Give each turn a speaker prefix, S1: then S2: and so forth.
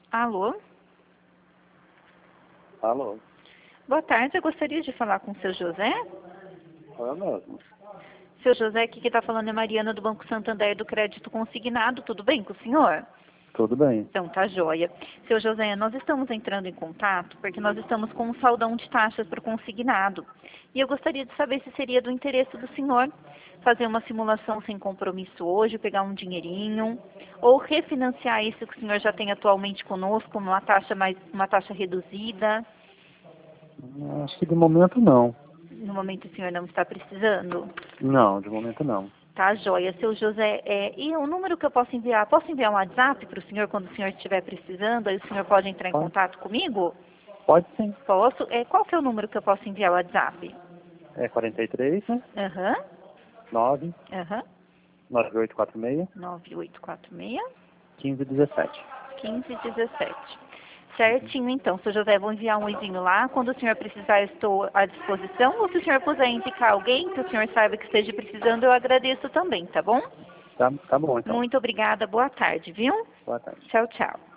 S1: Alô?
S2: Alô?
S1: Boa tarde, eu gostaria de falar com o seu José.
S2: É mesmo.
S1: Seu José, aqui que está falando é Mariana do Banco Santander do Crédito Consignado. Tudo bem com o senhor?
S2: Tudo bem.
S1: Então, tá joia. Seu José, nós estamos entrando em contato porque nós estamos com um saldão de taxas para o consignado. E eu gostaria de saber se seria do interesse do senhor fazer uma simulação sem compromisso hoje, pegar um dinheirinho, ou refinanciar isso que o senhor já tem atualmente conosco, uma taxa reduzida.
S2: Acho que de momento não.
S1: No momento o senhor não está precisando.
S2: Não, de momento não.
S1: Tá, joia. Seu José, e o número que eu posso enviar um WhatsApp para o senhor quando o senhor estiver precisando? Aí o senhor pode entrar em
S2: Pode,
S1: contato comigo?
S2: pode sim.
S1: Posso? Qual que é o número que eu posso enviar o WhatsApp?
S2: É 43, né?
S1: Aham,
S2: 9,
S1: aham.
S2: 9846,
S1: 9846
S2: 1517.
S1: 1517. Certinho, então. Seu José, vou enviar um oizinho lá. Quando o senhor precisar, eu estou à disposição. Ou se o senhor puder indicar alguém que o senhor saiba que esteja precisando, eu agradeço também, tá bom?
S2: Tá bom, então.
S1: Muito obrigada. Boa tarde, viu?
S2: Boa tarde.
S1: Tchau, tchau.